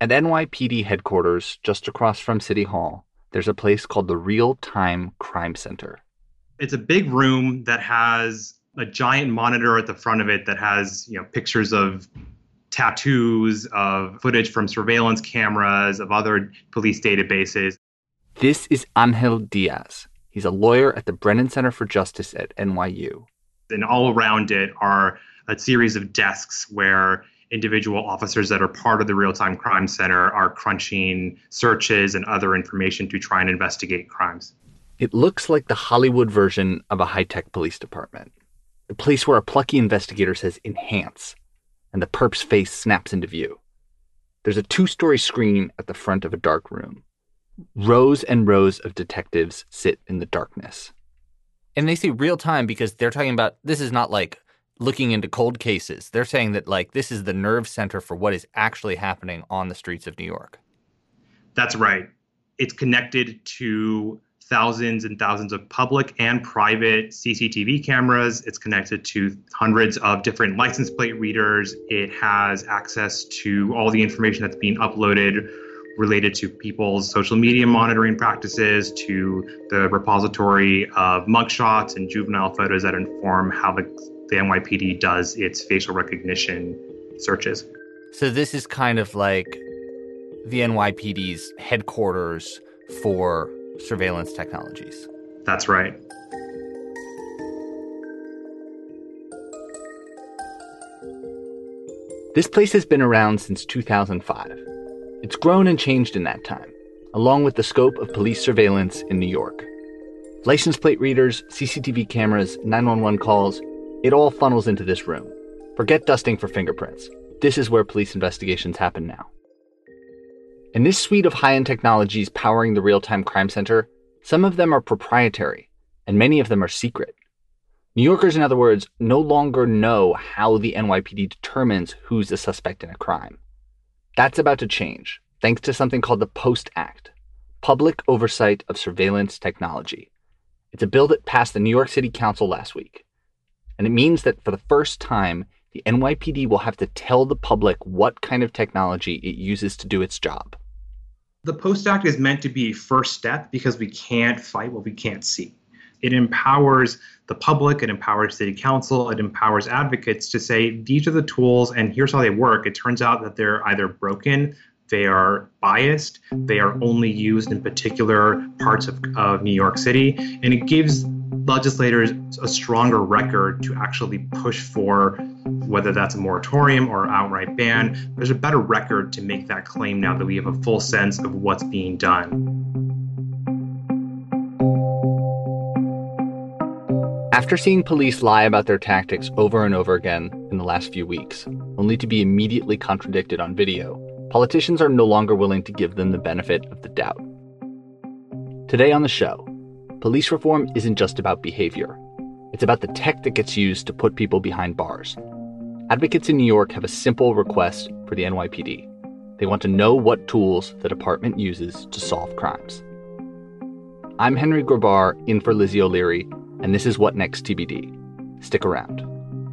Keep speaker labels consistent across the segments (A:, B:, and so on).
A: At NYPD headquarters, just across from City Hall, there's a place called the Real-Time Crime Center.
B: It's a big room that has a giant monitor at the front of it that has, pictures of tattoos, of footage from surveillance cameras, of other police databases.
A: This is Angel Diaz. He's a lawyer at the Brennan Center for Justice at NYU.
B: And all around it are a series of desks where individual officers that are part of the Real-Time Crime Center are crunching searches and other information to try and investigate crimes.
A: It looks like the Hollywood version of a high-tech police department. The place where a plucky investigator says enhance, and the perp's face snaps into view. There's a 2-story screen at the front of a dark room. Rows and rows of detectives sit in the darkness.
C: And they say real time because they're talking about this is not like looking into cold cases. They're saying that this is the nerve center for what is actually happening on the streets of New York.
B: That's right. It's connected to thousands and thousands of public and private CCTV cameras. It's connected to hundreds of different license plate readers. It has access to all the information that's being uploaded related to people's social media monitoring practices, to the repository of mugshots and juvenile photos that inform how the NYPD does its facial recognition searches.
C: So this is kind of like the NYPD's headquarters for surveillance technologies.
B: That's right.
A: This place has been around since 2005. It's grown and changed in that time, along with the scope of police surveillance in New York. License plate readers, CCTV cameras, 911 calls, it all funnels into this room. Forget dusting for fingerprints. This is where police investigations happen now. And this suite of high-end technologies powering the Real-Time Crime Center, some of them are proprietary, and many of them are secret. New Yorkers, in other words, no longer know how the NYPD determines who's a suspect in a crime. That's about to change, thanks to something called the POST Act, Public Oversight of Surveillance Technology. It's a bill that passed the New York City Council last week. And it means that for the first time, the NYPD will have to tell the public what kind of technology it uses to do its job.
B: The POST Act is meant to be a first step because we can't fight what we can't see. It empowers the public, it empowers city council, it empowers advocates to say, these are the tools and here's how they work. It turns out that they're either broken, they are biased, they are only used in particular parts of New York City, and it gives legislators a stronger record to actually push for whether that's a moratorium or outright ban. There's a better record to make that claim now that we have a full sense of what's being done.
A: After seeing police lie about their tactics over and over again in the last few weeks, only to be immediately contradicted on video, politicians are no longer willing to give them the benefit of the doubt. Today on the show, police reform isn't just about behavior. It's about the tech that gets used to put people behind bars. Advocates in New York have a simple request for the NYPD. They want to know what tools the department uses to solve crimes. I'm Henry Grabar, in for Lizzie O'Leary, and this is What Next TBD. Stick around.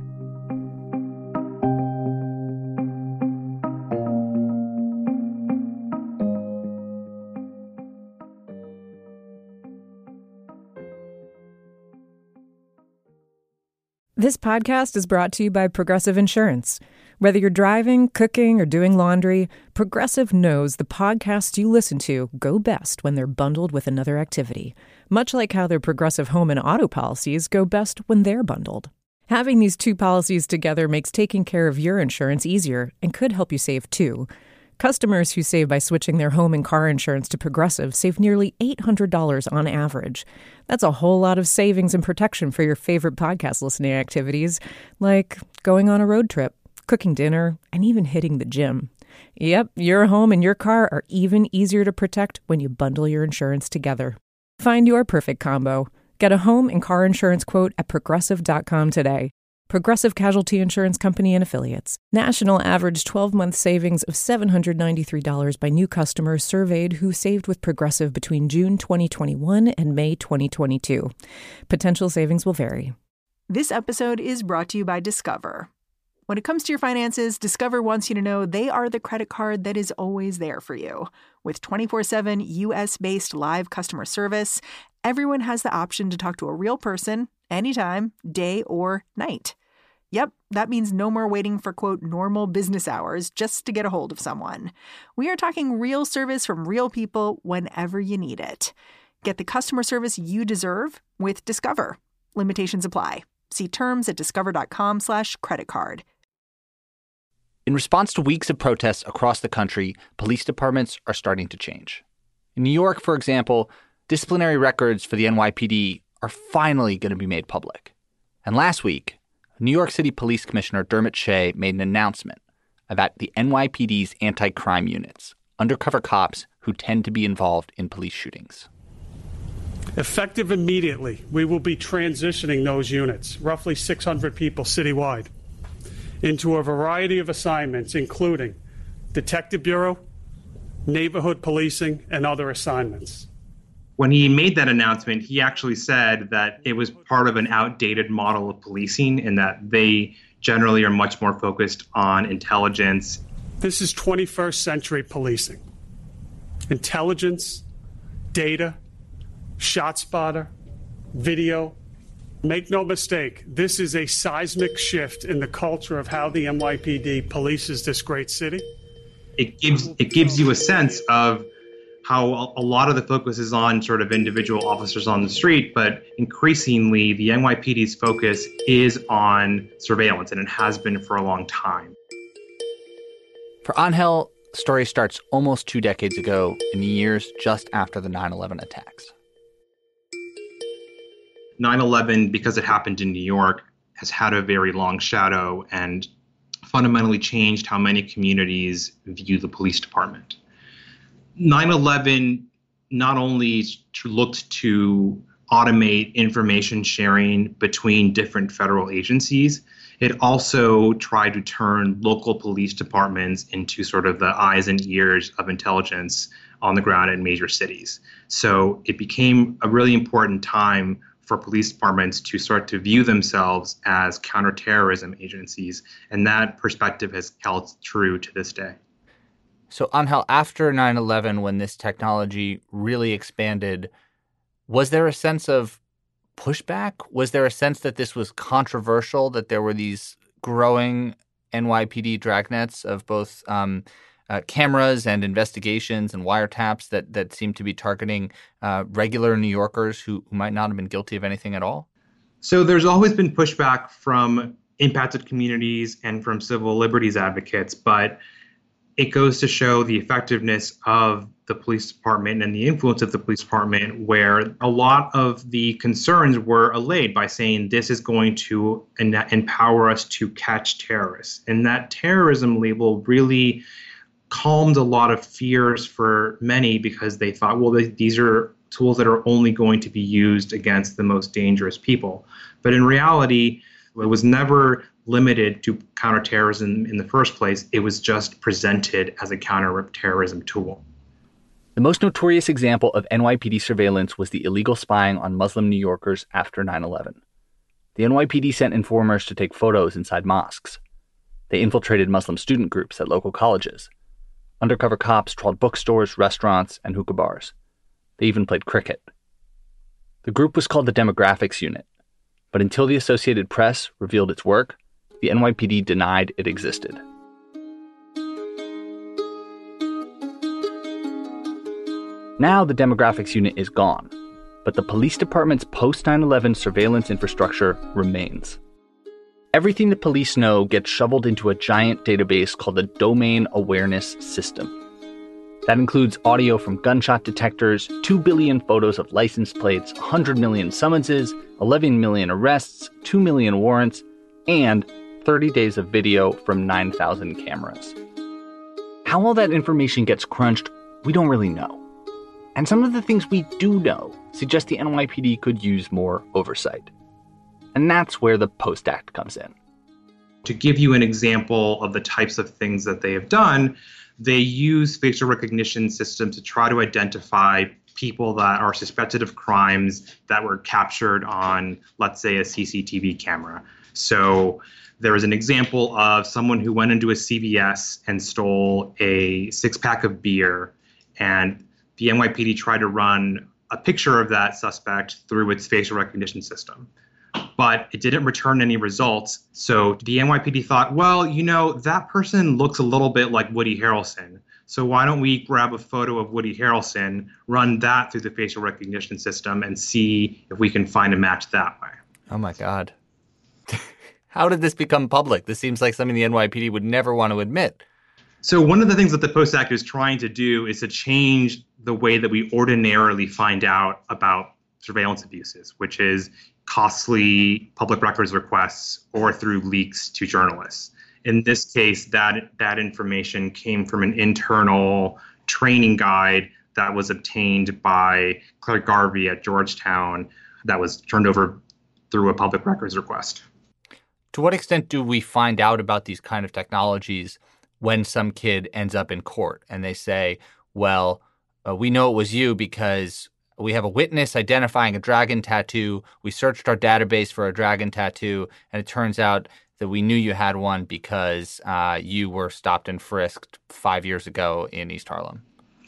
D: This podcast is brought to you by Progressive Insurance. Whether you're driving, cooking, or doing laundry, Progressive knows the podcasts you listen to go best when they're bundled with another activity, much like how their Progressive home and auto policies go best when they're bundled. Having these two policies together makes taking care of your insurance easier and could help you save too. Customers who save by switching their home and car insurance to Progressive save nearly $800 on average. That's a whole lot of savings and protection for your favorite podcast listening activities, like going on a road trip, cooking dinner, and even hitting the gym. Yep, your home and your car are even easier to protect when you bundle your insurance together. Find your perfect combo. Get a home and car insurance quote at Progressive.com today. Progressive Casualty Insurance Company and Affiliates. National average 12-month savings of $793 by new customers surveyed who saved with Progressive between June 2021 and May 2022. Potential savings will vary.
E: This episode is brought to you by Discover. When it comes to your finances, Discover wants you to know they are the credit card that is always there for you. With 24/7 U.S.-based live customer service, everyone has the option to talk to a real person anytime, day or night. Yep, that means no more waiting for, quote, normal business hours just to get a hold of someone. We are talking real service from real people whenever you need it. Get the customer service you deserve with Discover. Limitations apply. See terms at discover.com/creditcard.
A: In response to weeks of protests across the country, police departments are starting to change. In New York, for example, disciplinary records for the NYPD are finally going to be made public. And last week, New York City Police Commissioner Dermot Shea made an announcement about the NYPD's anti-crime units, undercover cops who tend to be involved in police shootings.
F: Effective immediately, we will be transitioning those units, roughly 600 people citywide, into a variety of assignments, including Detective Bureau, neighborhood policing, and other assignments.
B: When he made that announcement, he actually said that it was part of an outdated model of policing and that they generally are much more focused on intelligence.
F: This is 21st century policing. Intelligence, data, ShotSpotter, video. Make no mistake, this is a seismic shift in the culture of how the NYPD polices this great city.
B: It gives you a sense of how a lot of the focus is on sort of individual officers on the street, but increasingly the NYPD's focus is on surveillance, and it has been for a long time.
A: For Angel, the story starts almost 2 decades ago in the years just after the 9/11 attacks.
B: 9/11, because it happened in New York, has had a very long shadow and fundamentally changed how many communities view the police department. 9/11 not only looked to automate information sharing between different federal agencies, it also tried to turn local police departments into sort of the eyes and ears of intelligence on the ground in major cities. So it became a really important time for police departments to start to view themselves as counterterrorism agencies, and that perspective has held true to this day.
C: So, Angel, after 9/11, when this technology really expanded, was there a sense of pushback? Was there a sense that this was controversial, that there were these growing NYPD dragnets of both cameras and investigations and wiretaps that seemed to be targeting regular New Yorkers who might not have been guilty of anything at all?
B: So there's always been pushback from impacted communities and from civil liberties advocates, but it goes to show the effectiveness of the police department and the influence of the police department, where a lot of the concerns were allayed by saying this is going to empower us to catch terrorists. And that terrorism label really calmed a lot of fears for many, because they thought, well, these are tools that are only going to be used against the most dangerous people. But in reality, it was never limited to counterterrorism in the first place. It was just presented as a counterterrorism tool.
A: The most notorious example of NYPD surveillance was the illegal spying on Muslim New Yorkers after 9/11. The NYPD sent informers to take photos inside mosques. They infiltrated Muslim student groups at local colleges. Undercover cops trawled bookstores, restaurants, and hookah bars. They even played cricket. The group was called the Demographics Unit, but until the Associated Press revealed its work, the NYPD denied it existed. Now the Demographics Unit is gone, but the police department's post-9/11 surveillance infrastructure remains. Everything the police know gets shoveled into a giant database called the Domain Awareness System. That includes audio from gunshot detectors, 2 billion photos of license plates, 100 million summonses, 11 million arrests, 2 million warrants, and 30 days of video from 9,000 cameras. How all that information gets crunched, we don't really know. And some of the things we do know suggest the NYPD could use more oversight. And that's where the POST Act comes in.
B: To give you an example of the types of things that they have done, they use facial recognition systems to try to identify people that are suspected of crimes that were captured on, let's say, a CCTV camera. So there was an example of someone who went into a CVS and stole a 6-pack of beer, and the NYPD tried to run a picture of that suspect through its facial recognition system. But it didn't return any results. So the NYPD thought, well, that person looks a little bit like Woody Harrelson. So why don't we grab a photo of Woody Harrelson, run that through the facial recognition system, and see if we can find a match that way.
C: Oh, my God. How did this become public? This seems like something the NYPD would never want to admit.
B: So one of the things that the Post Act is trying to do is to change the way that we ordinarily find out about surveillance abuses, which is costly public records requests or through leaks to journalists. In this case, that information came from an internal training guide that was obtained by Claire Garvey at Georgetown that was turned over through a public records request.
C: To what extent do we find out about these kind of technologies when some kid ends up in court and they say, well, we know it was you because we have a witness identifying a dragon tattoo. We searched our database for a dragon tattoo, and it turns out that we knew you had one because you were stopped and frisked 5 years ago in East Harlem.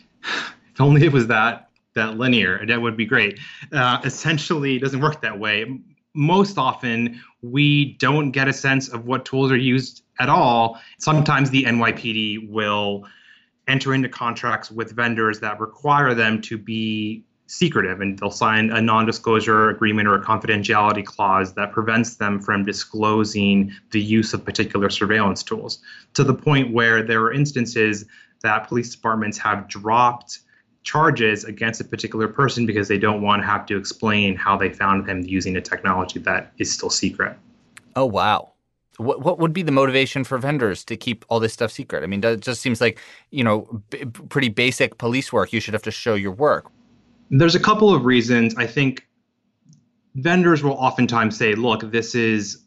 B: If only it was that linear, that would be great. Essentially, it doesn't work that way. Most often, we don't get a sense of what tools are used at all. Sometimes the NYPD will enter into contracts with vendors that require them to be secretive, and they'll sign a non-disclosure agreement or a confidentiality clause that prevents them from disclosing the use of particular surveillance tools, to the point where there are instances that police departments have dropped charges against a particular person because they don't want to have to explain how they found them using a technology that is still secret.
C: Oh, wow. What would be the motivation for vendors to keep all this stuff secret? I mean, it just seems like, pretty basic police work. You should have to show your work.
B: There's a couple of reasons. I think vendors will oftentimes say, look, this is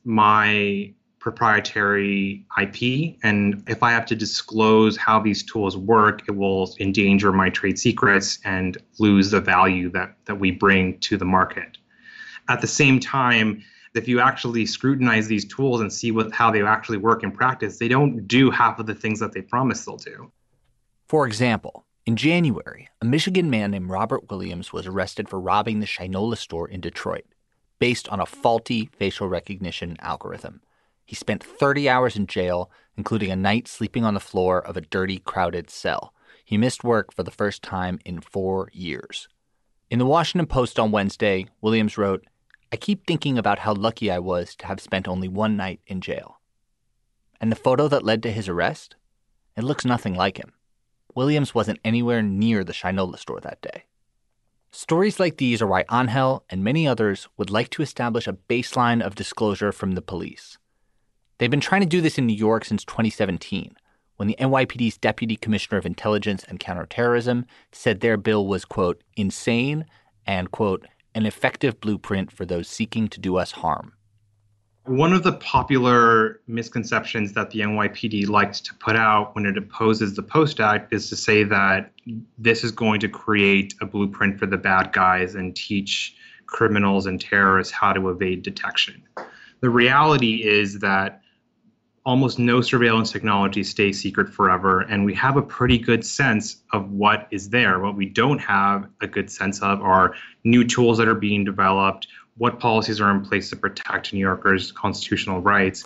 B: my proprietary IP, and if I have to disclose how these tools work, it will endanger my trade secrets and lose the value that we bring to the market. At the same time, if you actually scrutinize these tools and see how they actually work in practice, they don't do half of the things that they promise they'll do.
C: For example, in January, a Michigan man named Robert Williams was arrested for robbing the Shinola store in Detroit based on a faulty facial recognition algorithm. He spent 30 hours in jail, including a night sleeping on the floor of a dirty, crowded cell. He missed work for the first time in 4 years. In the Washington Post on Wednesday, Williams wrote, "I keep thinking about how lucky I was to have spent only one night in jail." And the photo that led to his arrest? It looks nothing like him. Williams wasn't anywhere near the Shinola store that day. Stories like these are why Angel and many others would like to establish a baseline of disclosure from the police. They've been trying to do this in New York since 2017, when the NYPD's Deputy Commissioner of Intelligence and Counterterrorism said their bill was, quote, insane and, quote, an effective blueprint for those seeking to do us harm.
B: One of the popular misconceptions that the NYPD likes to put out when it opposes the Post Act is to say that this is going to create a blueprint for the bad guys and teach criminals and terrorists how to evade detection. The reality is that almost no surveillance technology stays secret forever, and we have a pretty good sense of what is there. What we don't have a good sense of are new tools that are being developed, what policies are in place to protect New Yorkers' constitutional rights.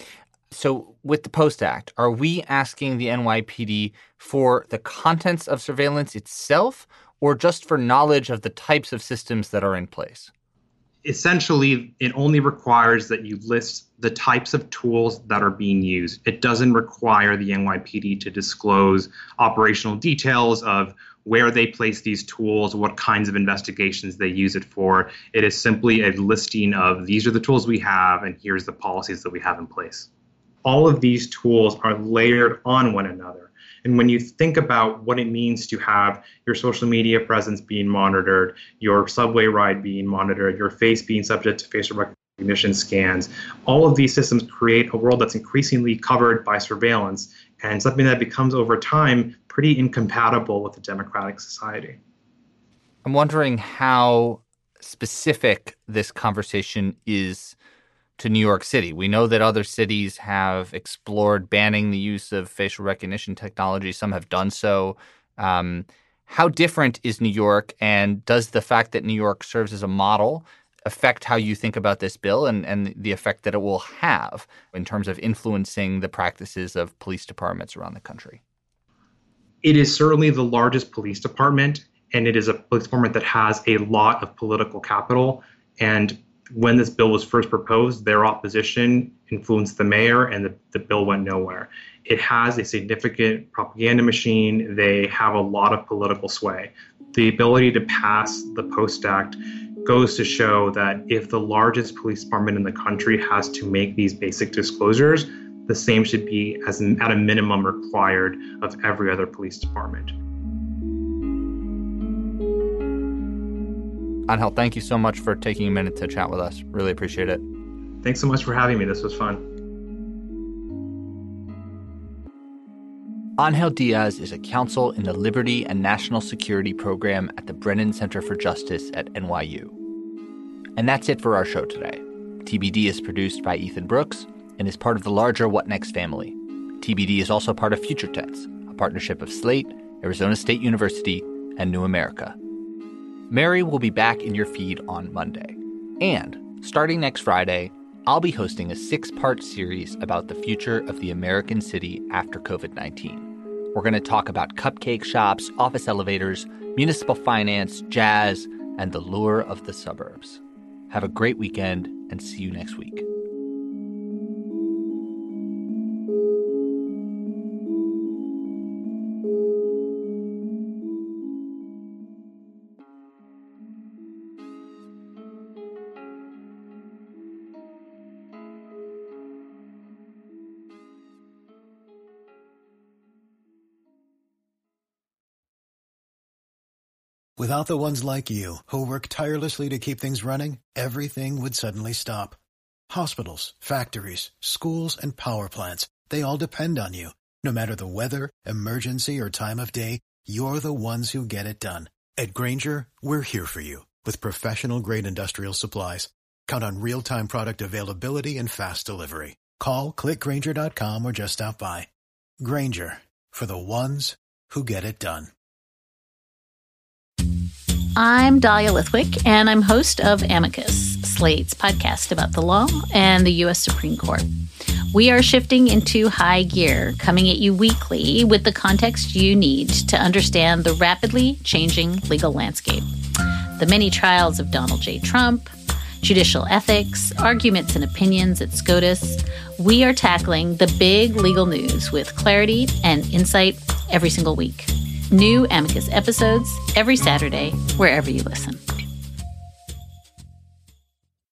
C: So with the Post Act, are we asking the NYPD for the contents of surveillance itself or just for knowledge of the types of systems that are in place?
B: Essentially, it only requires that you list the types of tools that are being used. It doesn't require the NYPD to disclose operational details of where they place these tools, what kinds of investigations they use it for. It is simply a listing of these are the tools we have and here's the policies that we have in place. All of these tools are layered on one another. And when you think about what it means to have your social media presence being monitored, your subway ride being monitored, your face being subject to facial recognition scans, all of these systems create a world that's increasingly covered by surveillance and something that becomes over time pretty incompatible with a democratic society.
C: I'm wondering how specific this conversation is to New York City. We know that other cities have explored banning the use of facial recognition technology. Some have done so. How different is New York, and does the fact that New York serves as a model affect how you think about this bill and the effect that it will have in terms of influencing the practices of police departments around the country?
B: It is certainly the largest police department, and it is a police department that has a lot of political capital. And when this bill was first proposed, their opposition influenced the mayor, and the bill went nowhere. It has a significant propaganda machine. They have a lot of political sway. The ability to pass the Post Act goes to show that if the largest police department in the country has to make these basic disclosures, the same should be, at a minimum, required of every other police department.
C: Angel, thank you so much for taking a minute to chat with us. Really appreciate it.
B: Thanks so much for having me. This was fun.
A: Angel Diaz is a counsel in the Liberty and National Security Program at the Brennan Center for Justice at NYU. And that's it for our show today. TBD is produced by Ethan Brooks and is part of the larger What Next family. TBD is also part of Future Tense, a partnership of Slate, Arizona State University, and New America. Mary will be back in your feed on Monday. And starting next Friday, I'll be hosting a 6-part series about the future of the American city after COVID-19. We're going to talk about cupcake shops, office elevators, municipal finance, jazz, and the lure of the suburbs. Have a great weekend, and see you next week.
G: Without the ones like you, who work tirelessly to keep things running, everything would suddenly stop. Hospitals, factories, schools, and power plants, they all depend on you. No matter the weather, emergency, or time of day, you're the ones who get it done. At Grainger, we're here for you with professional-grade industrial supplies. Count on real-time product availability and fast delivery. Call, click Grainger.com, or just stop by. Grainger, for the ones who get it done.
H: I'm Dahlia Lithwick, and I'm host of Amicus, Slate's podcast about the law and the U.S. Supreme Court. We are shifting into high gear, coming at you weekly with the context you need to understand the rapidly changing legal landscape. The many trials of Donald J. Trump, judicial ethics, arguments and opinions at SCOTUS. We are tackling the big legal news with clarity and insight every single week. New Amicus episodes every Saturday, wherever you listen.